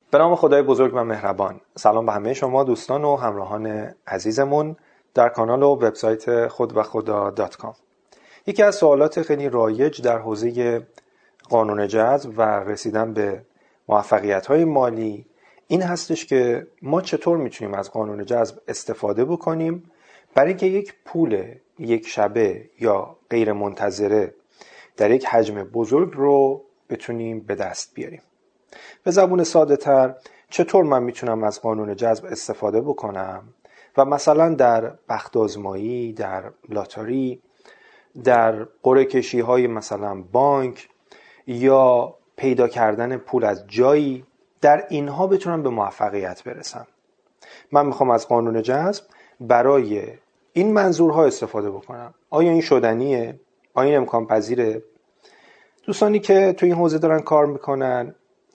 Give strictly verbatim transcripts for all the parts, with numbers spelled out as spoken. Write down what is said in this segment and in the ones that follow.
به نام خدای بزرگ و مهربان. سلام به همه شما دوستان و همراهان عزیزمون در کانال و وبسایت خود و خدا دات کام. یکی از سوالات خیلی رایج در حوزه قانون جذب و رسیدن به موفقیت‌های مالی این هستش که ما چطور میتونیم از قانون جذب استفاده بکنیم برای اینکه یک پول یک شبه یا غیر منتظره در یک حجم بزرگ رو بتونیم به دست بیاریم. به زبون ساده تر چطور من میتونم از قانون جذب استفاده بکنم و مثلا در بخت آزمایی، در لاتاری، در قرعه کشی های مثلا بانک یا پیدا کردن پول از جایی، در اینها بتونم به موفقیت برسم. من میخوام از قانون جذب برای این منظورها استفاده بکنم. آیا این شدنیه؟ آیا این امکان پذیره؟ دوستانی که تو این حوزه دارن کار میکنن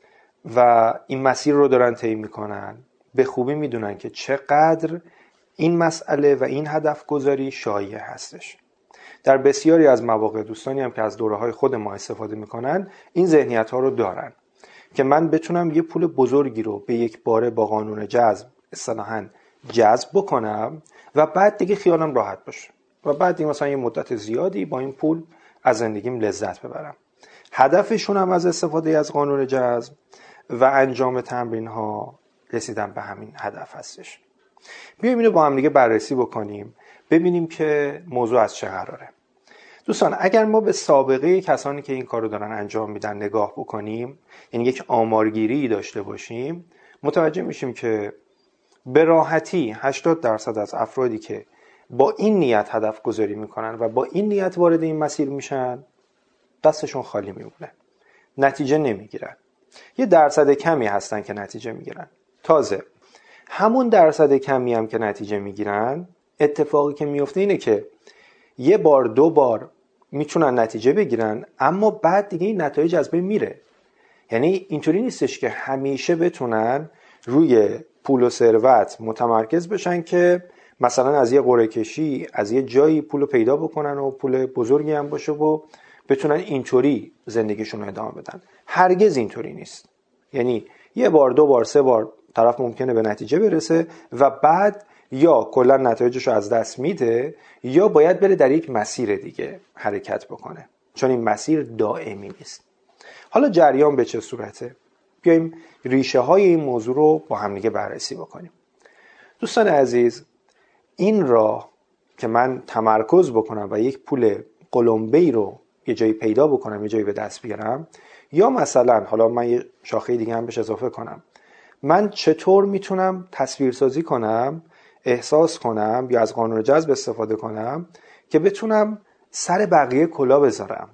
و این مسیر رو دارن طی میکنن به خوبی میدونن که چقدر این مسئله و این هدف گذاری شایع هستش. در بسیاری از مواقع دوستانی هم که از دوره‌های خود ما استفاده میکنن این ذهنیت ها رو دارن که من بتونم یه پول بزرگی رو به یک باره با قانون جذب اصطلاحاً جذب بکنم و بعد دیگه خیالم راحت باشه و بعد دیگه مثلا یه مدت زیادی با این پول از زندگیم لذت ببرم. هدفشون هم از استفاده از قانون جذب و انجام تمرین ها رسیدن به همین هدف هستش. بیایم اینو با هم دیگه بررسی بکنیم ببینیم که موضوع از چه قراره. دوستان اگر ما به سابقه کسانی که این کارو دارن انجام میدن نگاه بکنیم، یعنی یک آمارگیری داشته باشیم، متوجه میشیم که به راحتی هشتاد درصد از افرادی که با این نیت هدف گذاری میکنن و با این نیت وارد این مسیر میشن دستشون خالی میمونه، نتیجه نمیگیرن. یه درصد کمی هستن که نتیجه میگیرن. تازه همون درصد کمی هم که نتیجه میگیرن اتفاقی که میفته اینه که یه بار دو بار میتونن نتیجه بگیرن اما بعد دیگه این نتایج از بین میره. یعنی اینطوری نیستش که همیشه بتونن روی پول و ثروت متمرکز بشن که مثلا از یه قرعه کشی از یه جایی پول پیدا بکنن و پول بزرگی هم باشه و بتونن اینطوری زندگیشون رو ادامه بدن. هرگز اینطوری نیست. یعنی یه بار دو بار سه بار طرف ممکنه به نتیجه برسه و بعد یا کلا نتایجش رو از دست میده یا باید بره در یک مسیر دیگه حرکت بکنه، چون این مسیر دائمی نیست. حالا جریان به چه صورته؟ بیایم ریشه های این موضوع رو با هم دیگه بررسی بکنیم. دوستان عزیز، این راه که من تمرکز بکنم و یک پول قلمبه‌ای رو یه جایی پیدا بکنم، یه جایی به دست بیارم، یا مثلا حالا من یه شاخه دیگه هم بهش اضافه کنم، من چطور میتونم تصویرسازی کنم، احساس کنم یا از قانون جذب استفاده کنم که بتونم سر بقیه کلاه بذارم.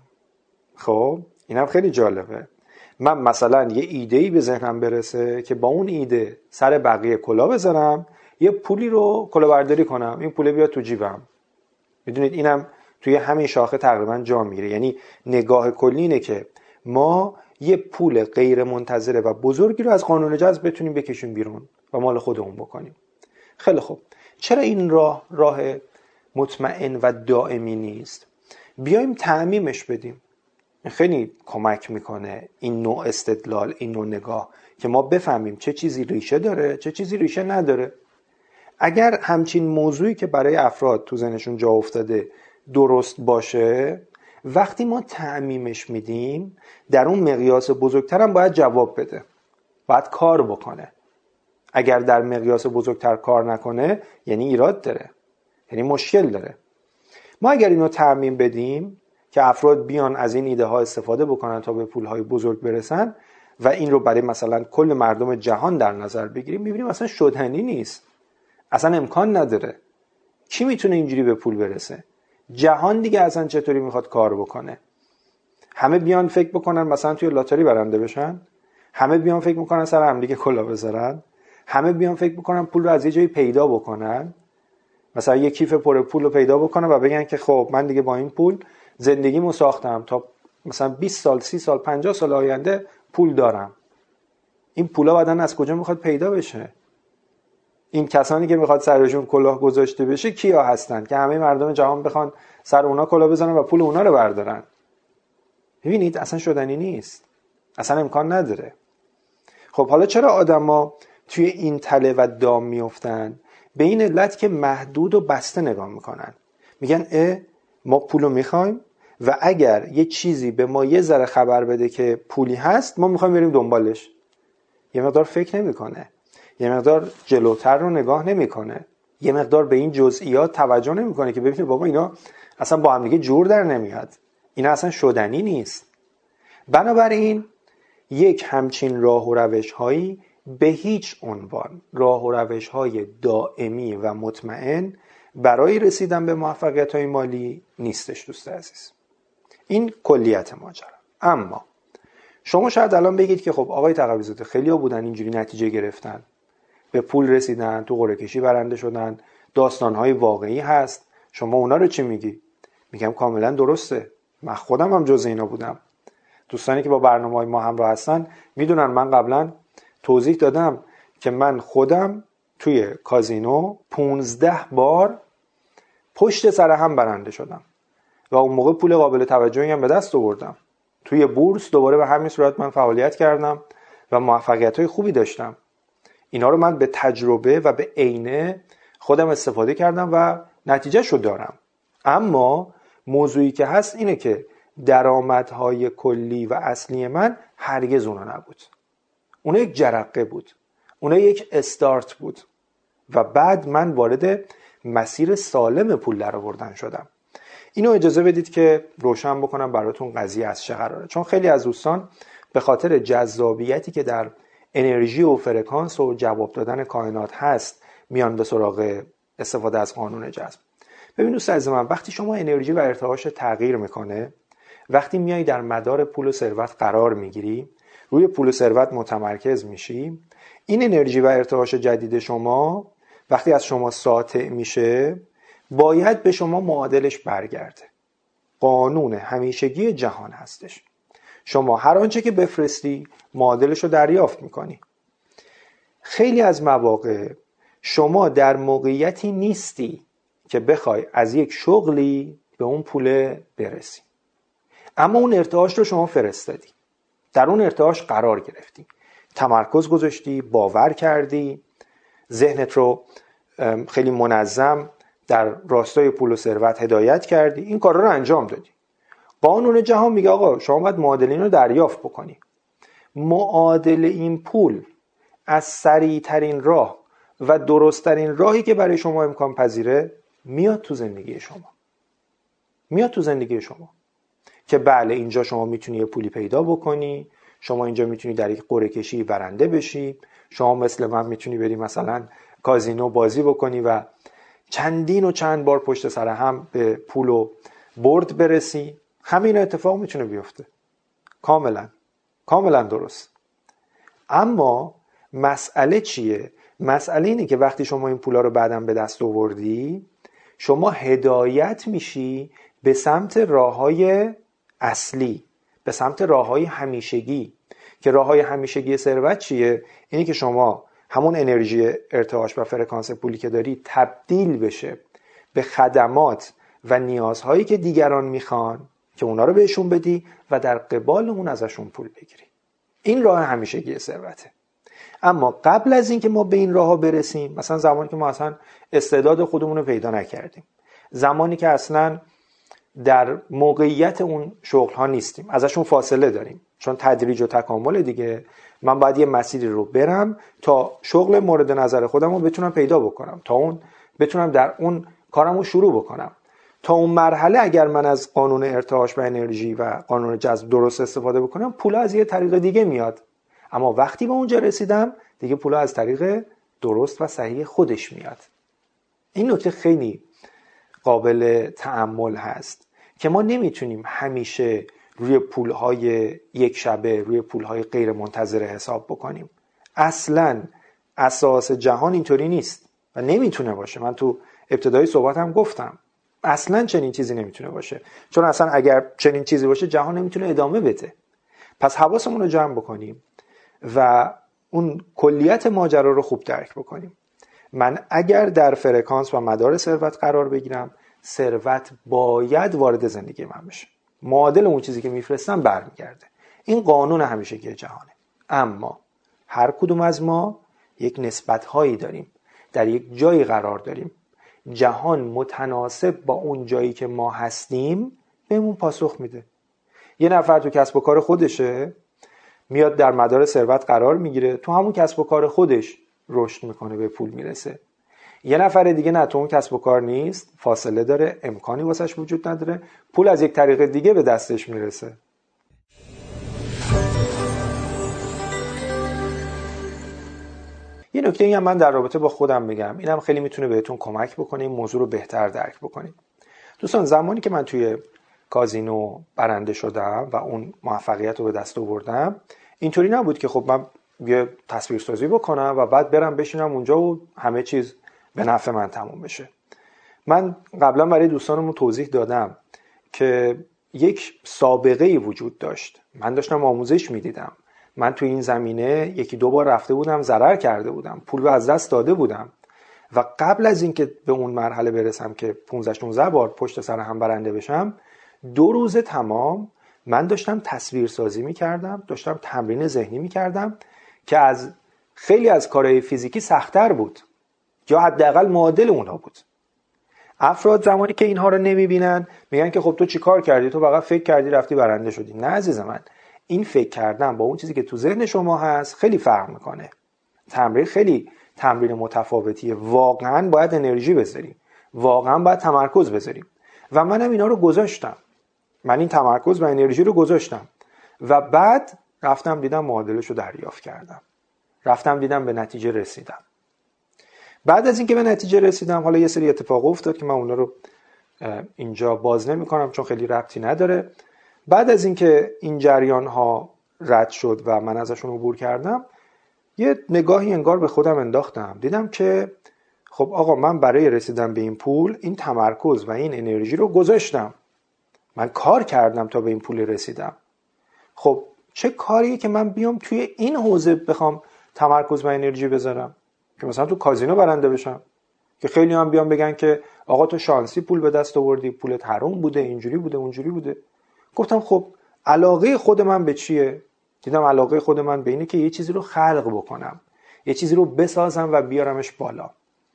خب اینم خیلی جالبه. من مثلا یه ایده‌ای به ذهنم برسه که با اون ایده سر بقیه کلاه بذارم، یه پولی رو کلاهبرداری کنم، این پول بیاد تو جیبم. میدونید اینم توی همین شاخه تقریبا جا میره. یعنی نگاه کلی اینه که ما یه پول غیر منتظره و بزرگی رو از قانون جذب بتونیم بکشیم بیرون و مال خودمون بکنیم. خیلی خوب، چرا این راه راه مطمئن و دائمی نیست؟ بیایم تعمیمش بدیم. خیلی کمک میکنه این نوع استدلال، این نوع نگاه که ما بفهمیم چه چیزی ریشه داره، چه چیزی ریشه نداره. اگر همچین موضوعی که برای افراد تو ذهنشون جا افتاده درست باشه، وقتی ما تعمیمش میدیم در اون مقیاس بزرگتر هم باید جواب بده، باید کار بکنه. اگر در مقیاس بزرگتر کار نکنه یعنی ایراد داره، یعنی مشکل داره. ما اگر اینو تعمیم بدیم که افراد بیان از این ایده ها استفاده بکنن تا به پول های بزرگ برسن و این رو برای مثلا کل مردم جهان در نظر بگیریم، میبینیم اصلا شدنی نیست، اصلا امکان نداره. کی میتونه اینجوری به پول برسه؟ جهان دیگه اصلا چطوری میخواد کار بکنه؟ همه بیان فکر بکنن مثلا توی لاتاری برنده بشن، همه بیان فکر میکنن سر هم دیگه کلاه بذارن، همه بیان فکر بکنن پول رو از یه جایی پیدا بکنن، مثلا یه کیف پر پول رو پیدا بکنن و بگن که خب من دیگه با این پول زندگیمو ساختم تا مثلا بیست سال، سی سال، پنجاه سال آینده پول دارم. این پولا بعدن از کجا میخواد پیدا بشه؟ این کسانی که میخواد سرشون کلاه گذاشته بشه کیا هستن که همه مردم جهان بخوان سر اونا کلاه بزنن و پول اونا رو بردارن؟ ببینید اصلا شدنی نیست، اصلا امکان نداره. خب حالا چرا آدما توی این تله و دام میافتن؟ به این علت که محدود و بسته نگاه میکنن. میگن اه ما پولو میخوایم و اگر یه چیزی به ما یه ذره خبر بده که پولی هست ما میخوایم بریم دنبالش. یه مقدار فکر نمیکنه، یه مقدار جلوتر رو نگاه نمیکنه، یه مقدار به این جزئیات توجه نمیکنه که ببینید بابا اینا اصلا با هم دیگه جور در نمیاد، اینا اصلا شدنی نیست. بنابراین یک همچین راه و روش هایی به هیچ عنوان راه و روش های دائمی و مطمئن برای رسیدن به موفقیت های مالی نیستش دوست عزیز. این کلیت ماجرا. اما شما شاید الان بگید که خب آقای تقوی‌زاده خیلی ها بودن اینجوری نتیجه گرفتن، به پول رسیدن، تو قرعه کشی برنده شدن، داستان‌های واقعی هست، شما اونا رو چی میگی؟ میگم کاملا درسته، من خودم هم جز اینا بودم. دوستانی که با برنامه‌های ما همراه هستن میدونن من قبلا توضیح دادم که من خودم توی کازینو پونزده بار پشت سر هم برنده شدم و اون موقع پول قابل توجهی هم به دست آوردم. توی بورس دوباره به همین صورت من فعالیت کردم و موفقیت‌های خوبی داشتم. اینا رو من به تجربه و به عینه خودم استفاده کردم و نتیجه شو دارم. اما موضوعی که هست اینه که درآمدهای کلی و اصلی من هرگز اونا نبود. اونا یک جرقه بود، اونا یک استارت بود و بعد من وارد مسیر سالم پول درآوردن شدم. اینو اجازه بدید که روشن بکنم براتون قضیه از چه قراره، چون خیلی از دوستان به خاطر جذابیتی که در انرژی و فرکانس و جواب دادن کائنات هست میان به سراغ استفاده از قانون جذب. ببین دوست عزیز من، وقتی شما انرژی و ارتعاش تغییر میکنه، وقتی میای در مدار پول و ثروت قرار میگیری، روی پول و ثروت متمرکز میشی، این انرژی و ارتعاش جدید شما وقتی از شما ساطع میشه باید به شما معادلش برگرده. قانون همیشگی جهان هستش. شما هر آنچه که بفرستی معادلش رو دریافت میکنی. خیلی از مواقع شما در موقعیتی نیستی که بخوای از یک شغلی به اون پول برسی، اما اون ارتعاش رو شما فرستادی، در اون ارتعاش قرار گرفتی، تمرکز گذاشتی، باور کردی، ذهنت رو خیلی منظم در راستای پول و ثروت هدایت کردی، این کارا رو انجام دادی. قانون جهان میگه آقا شما باید معادله این رو دریافت بکنی. معادله این پول از سریع ترین راه و درست ترین راهی که برای شما امکان پذیره میاد تو زندگی شما. میاد تو زندگی شما که بله اینجا شما میتونی یه پولی پیدا بکنی، شما اینجا میتونی در یک قرعه کشی برنده بشی، شما مثل من میتونی بری مثلا کازینو بازی بکنی و چندین و چند بار پشت سر هم به پول و برد برسی. همین اتفاق میتونه بیفته. کاملا کاملا درست. اما مسئله چیه؟ مسئله اینه که وقتی شما این پولا رو بعداً به دست آوردی، شما هدایت میشی به سمت راههای اصلی، به سمت راههای همیشگی. که راههای همیشگی ثروت چیه؟ اینه که شما همون انرژی ارتعاش و فرکانس پولی که داری تبدیل بشه به خدمات و نیازهایی که دیگران میخوان که اونا رو بهشون بدی و در قبال اون ازشون پول بگیری. این راه همیشگی ثروته. اما قبل از اینکه ما به این راهها برسیم، مثلا زمانی که ما اصلا استعداد خودمون رو پیدا نکردیم، زمانی که اصلا در موقعیت اون شغل ها نیستیم، ازشون فاصله داریم، چون تدریج و تکامل دیگه، من باید یه مسیری رو برم تا شغل مورد نظر خودم رو بتونم پیدا بکنم، تا اون بتونم در اون کارم رو شروع بکنم. تا اون مرحله اگر من از قانون ارتعاش و انرژی و قانون جذب درست استفاده بکنم، پولا از یه طریق دیگه میاد. اما وقتی به اونجا رسیدم دیگه پولا از طریق درست و صحیح خودش میاد. این نکته خیلی قابل تأمل هست که ما نمیتونیم همیشه روی پولهای یک شبه، روی پولهای غیر منتظره حساب بکنیم. اصلاً اساس جهان اینطوری نیست و نمیتونه باشه. من تو ابتدای صحبتم گفتم اصلاً چنین چیزی نمیتونه باشه، چون اصلا اگر چنین چیزی باشه جهان نمیتونه ادامه بده. پس حواسمون رو جمع بکنیم و اون کلیت ماجرا رو خوب درک بکنیم. من اگر در فرکانس و مدار ثروت قرار بگیرم، ثروت باید وارد زندگی من بشه، معادل اون چیزی که میفرستم برمیگرده. این قانون همیشگی جهانه. اما هر کدوم از ما یک نسبت هایی داریم، در یک جایی قرار داریم. جهان متناسب با اون جایی که ما هستیم بهمون پاسخ میده. یه نفر تو کسب و کار خودشه، میاد در مدار ثروت قرار میگیره، تو همون کسب و کار خودش رشد میکنه، به پول میرسه. یه نفر دیگه نه، تو اون کسب و کار نیست، فاصله داره، امکانی واسش وجود نداره، پول از یک طریق دیگه به دستش میرسه. یه نکته هم من در رابطه با خودم بگم، اینم خیلی میتونه بهتون کمک بکنه این موضوع رو بهتر درک بکنید. دوستان، زمانی که من توی کازینو برنده شدم و اون موفقیت رو به دست آوردم، اینطوری نبود که خب من یه تصویرسازی بکنم و بعد برم بشینم اونجا و همه چیز به نفع من تموم بشه. من قبلا برای دوستانمون توضیح دادم که یک سابقه‌ای وجود داشت. من داشتم آموزش میدیدم. من تو این زمینه یکی دو بار رفته بودم، ضرر کرده بودم، پول رو از دست داده بودم و قبل از اینکه به اون مرحله برسم که پانزده شانزده بار پشت سر هم برنده بشم، دو روز تمام من داشتم تصویرسازی میکردم، داشتم تمرین ذهنی میکردم که از خیلی از کارهای فیزیکی سخت‌تر بود یا حداقل معادل اونها بود. افراد زمانی که اینها رو نمیبینن میگن که خب تو چی کار کردی، تو فقط فکر کردی رفتی برنده شدی. نه عزیز من، این فکر کردن با اون چیزی که تو ذهن شما هست خیلی فرق میکنه. تمرین خیلی تمرین متفاوتیه. واقعا باید انرژی بذاریم، واقعا باید تمرکز بذاریم و منم اینا رو گذاشتم. من این تمرکز و انرژی رو گذاشتم و بعد رفتم دیدم معادلش رو دریافت کردم، رفتم دیدم به نتیجه رسیدم. بعد از اینکه به نتیجه رسیدم، حالا یه سری اتفاق افتاد که من اونا رو اینجا باز نمی کنم چون خیلی ربطی نداره. بعد از اینکه این جریان ها رد شد و من ازشون عبور کردم، یه نگاهی انگار به خودم انداختم. دیدم که خب آقا، من برای رسیدن به این پول این تمرکز و این انرژی رو گذاشتم، من کار کردم تا به این پول رسیدم. خب چه کاریه که من بیام توی این حوزه بخوام تمرکز و انرژی بذارم که مثلا تو کازینو برنده بشم، که خیلی هم بیان بگن که آقا تو شانسی پول به دست آوردی، پولت حرام بوده، اینجوری بوده، اونجوری بوده. گفتم خب علاقه خود من به چیه؟ دیدم علاقه خود من به اینه که یه چیزی رو خلق بکنم، یه چیزی رو بسازم و بیارمش بالا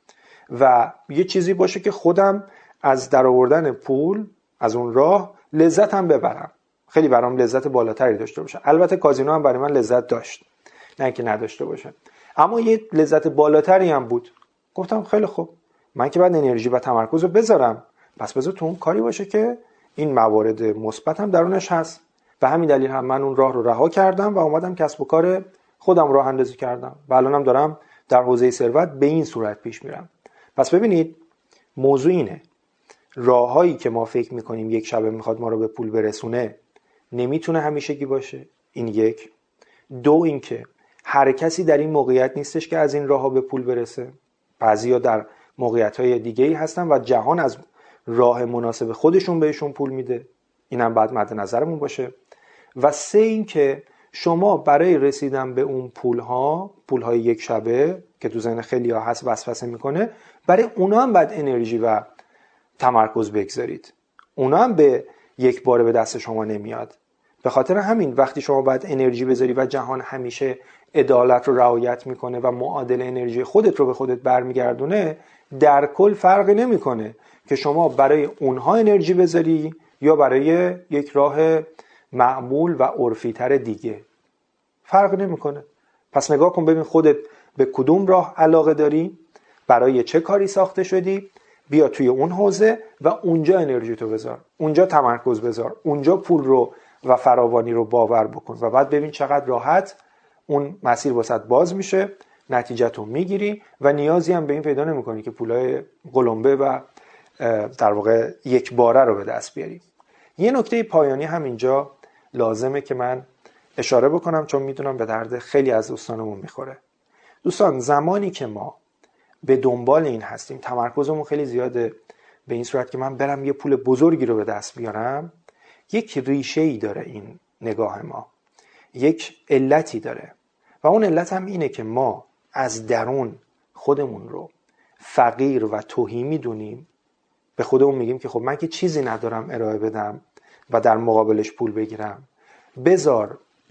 و یه چیزی باشه که خودم از درآوردن پول از اون راه لذت هم ببرم، خیلی برام لذت بالاتری داشته باشه. البته کازینو هم برای من لذت داشت، نه که نداشته باشه، اما یه لذت بالاتری هم بود. گفتم خیلی خوب، من که باید انرژی و تمرکز رو بذارم، پس بذار تو اون کاری باشه که این موارد مثبت هم درونش هست. و همین دلیل هم من اون راه رو رها کردم و اومدم کسب و کار خودم راه اندازی کردم و الانم دارم در حوزه ثروت به این صورت پیش میرم. پس ببینید، موضوع اینه، راههایی که ما فکر میکنیم یک شبه میخواد ما رو به پول برسونه نمیتونه همیشگی باشه. این یک. دو، این که هر کسی در این موقعیت نیستش که از این راهها به پول برسه. بعضیا در موقعیت‌های دیگه‌ای هستن و جهان از راه مناسب خودشون بهشون پول میده. اینم بعد مد نظرمون باشه. و سه، این که شما برای رسیدن به اون پول‌ها، پول‌های یک شبه که تو ذهن خیلی‌ها هست وسوسه میکنه، برای اونا هم باید انرژی و تمرکز بگذارید. اونا هم به یک باره به دست شما نمیاد. به خاطر همین وقتی شما باید انرژی بذاری و جهان همیشه عدالت رو رعایت میکنه و معادل انرژی خودت رو به خودت برمیگردونه، در کل فرقی نمیکنه که شما برای اونها انرژی بذاری یا برای یک راه معمول و عرفی تر دیگه. فرق نمیکنه. پس نگاه کن ببین خودت به کدوم راه علاقه داری، برای چه کاری ساخته شدی، بیا توی اون حوزه و اونجا انرژی تو بذار، اونجا تمرکز بذار، اونجا پول رو و فراوانی رو باور بکن و بعد ببین چقدر راحت اون مسیر واسط باز میشه، نتیجه‌تو میگیری و نیازی هم به این پیدا نمیکنی که پولای قلمبه و در واقع یک باره رو به دست بیاری. یه نکته پایانی هم اینجا لازمه که من اشاره بکنم چون میدونم به درد خیلی از دوستانمون میخوره. دوستان، زمانی که ما به دنبال این هستیم، تمرکزمون خیلی زیاده به این صورت که من برم یه پول بزرگی رو به دست بیارم، یک ریشه‌ای داره این نگاه ما، یک علتی داره و اون علت هم اینه که ما از درون خودمون رو فقیر و تهی میدونیم. به خودمون میگیم که خب من که چیزی ندارم ارائه بدم و در مقابلش پول بگیرم، بذار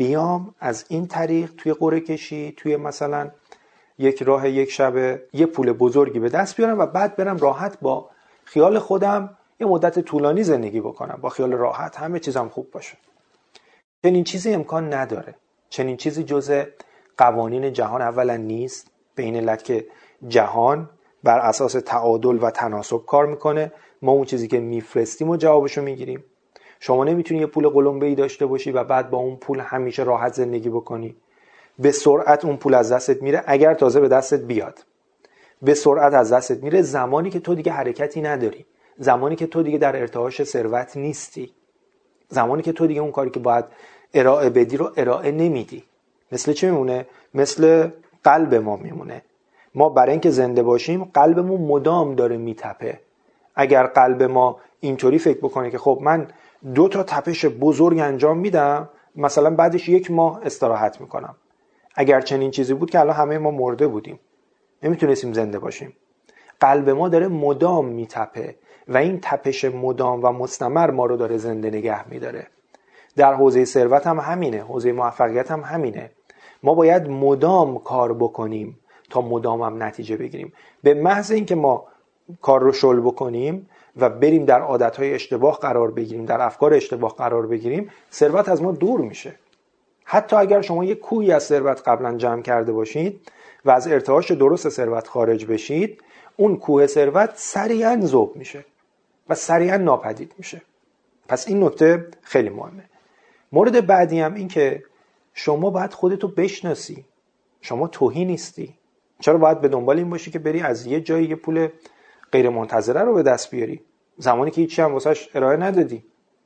بیام از این طریق توی قرعه کشی، توی مثلا یک راه یک شبه یه پول بزرگی به دست بیارم و بعد برم راحت با خیال خودم یه مدت طولانی زندگی بکنم، با خیال راحت همه چیزم خوب باشه. چنین چیزی امکان نداره. چنین چیزی جزء قوانین جهان اولا نیست، به این علت که جهان بر اساس تعادل و تناسب کار میکنه. ما اون چیزی که میفرستیم و جوابشو میگیریم. شما نمیتونی یه پول قلمبه‌ای داشته باشی و بعد با اون پول همیشه راحت زندگی بکنی. به سرعت اون پول از دستت میره، اگر تازه به دستت بیاد. به سرعت از دستت میره زمانی که تو دیگه حرکتی نداری، زمانی که تو دیگه در ارتعاش ثروت نیستی، زمانی که تو دیگه اون کاری که باید ارائه بدی رو ارائه نمیدی. مثل چی میمونه؟ مثل قلب ما میمونه. ما برای اینکه زنده باشیم قلبمون مدام داره میتپه. اگر قلب ما اینطوری فکر بکنه که خب من دو تا تپش بزرگ انجام میدم، مثلا بعدش یک ماه استراحت میکنم، اگر چنین چیزی بود که الان همه ما مرده بودیم، نمیتونستیم زنده باشیم. قلب ما داره مدام میتپه و این تپش مدام و مستمر ما رو داره زنده نگه میداره. در حوزه ثروت هم همینه، حوزه موفقیت هم همینه. ما باید مدام کار بکنیم تا مدام هم نتیجه بگیریم. به محض اینکه ما کار رو شل بکنیم و بریم در عادتهای اشتباه قرار بگیریم، در افکار اشتباه قرار بگیریم، ثروت از ما دور میشه. حتی اگر شما یک کوهی از ثروت قبلا جمع کرده باشید و از ارتعاش درست ثروت خارج بشید، اون کوه ثروت سریعا ذوب میشه و سریعا ناپدید میشه. پس این نکته خیلی مهمه. مورد بعدی هم این که شما باید خودتو بشناسی. شما توهی نیستی. چرا باید به دنبال این باشی که بری از یه جایی یه پول غیر منتظره رو به دست بیاری زمانی که هیچی هم واسش ارائه ندادی؟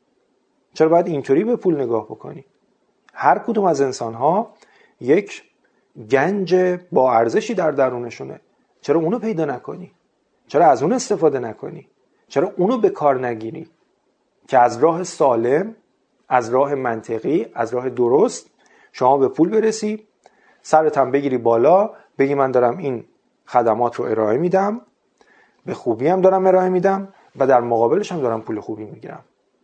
چرا باید اینطوری به پول نگاه بکنی؟ هر کدوم از انسان‌ها یک گنج با ارزشی در درونشونه. چرا اونو پیدا نکنی؟ چرا از اون استفاده نکنی؟ چرا اونو به کار نگیری که از راه سالم، از راه منطقی، از راه درست شما به پول برسی، سرت هم بگیری بالا، بگی من دارم این خدمات رو ارائه میدم، به خوبی هم دارم ارائه میدم و در مقابلش هم دارم پول خوبی میگیرم.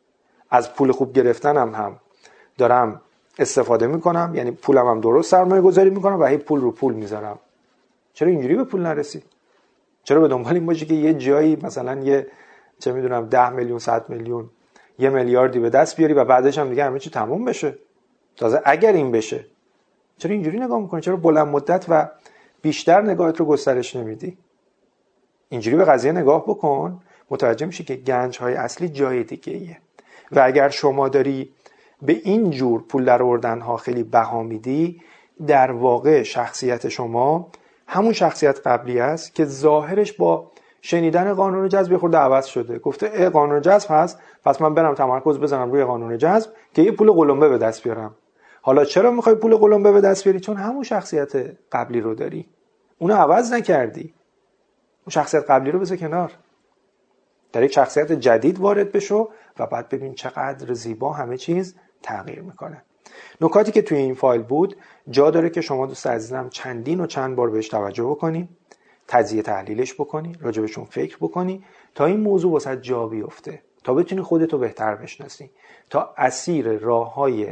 از پول خوب گرفتنم هم دارم استفاده میکنم، یعنی پولم هم درست سرمایه گذاری میکنم و هی پول رو پول میذارم. چرا اینجوری به پول نرسی؟ چرا به دنبال این باشی که یه جایی مثلا یه چه میدونم ده میلیون، صد میلیون، یه میلیاردی به دست بیاری و بعدش هم دیگه همه چی تموم بشه؟ تازه اگر این بشه، چرا اینجوری نگاه میکنی؟ چرا بلند مدت و بیشتر نگاهت رو گسترش نمیدی؟ اینجوری به قضیه نگاه بکن، متوجه میشی که گنج‌های اصلی جای دیگه ایه. و اگر شما داری به این جور پول درآوردن ها خیلی بها میدی، در واقع شخصیت شما همون شخصیت قبلی است که ظاهرش با شنیدن قانون جذب خورده عوض شده. گفته ای قانون جذب هست، پس من برم تمرکز بزنم روی قانون جذب که یه پول قلمبه به دست بیارم. حالا چرا میخوای پول قلمبه به دست بیاری؟ چون همون شخصیت قبلی رو داری، اونو عوض نکردی. اون شخصیت قبلی رو بذار کنار، در یک شخصیت جدید وارد بشو و بعد ببین چقدر زیبا همه چیز تغییر میکنه. نکاتی که توی این فایل بود جا داره که شما دوست عزیزم چندین و چند بار بهش توجه بکنی، تجزیه تحلیلش بکنی، راجبشون فکر بکنی تا این موضوع واسه جا بیفته، تا بتونی خودتو بهتر بشناسی، تا اسیر راههای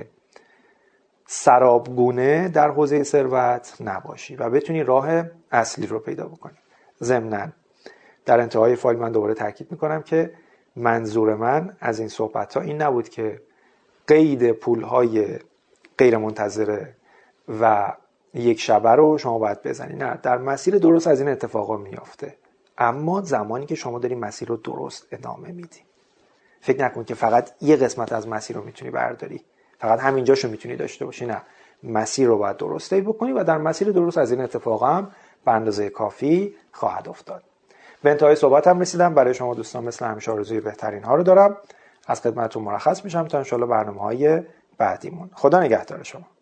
سرابگونه در حوزه ثروت نباشی و بتونی راه اصلی رو پیدا بکنی. ضمناً در انتهای فایل من دوباره تاکید میکنم که منظور من از این صحبت ها این نبود که قید پولهای غیر منتظره و یک شبه رو شما باید بزنی. نه، در مسیر درست از این اتفاقا میافته، اما زمانی که شما داری مسیر رو درست ادامه میدی. فکر نکن که فقط یه قسمت از مسیر رو میتونی برداری، فقط همینجاشو میتونی داشته باشی. نه، مسیر رو باید درست طی بکنی و در مسیر درست از این اتفاقا هم به اندازه کافی خواهد افتاد. به انتهای صحبتم رسیدم. برای شما دوستان مثل همیشه آرزوی بهترین ها رو دارم. از خدمتتون مرخص میشم تا ان شاءالله برنامه‌های بعدیمون. خدا نگهدار شما.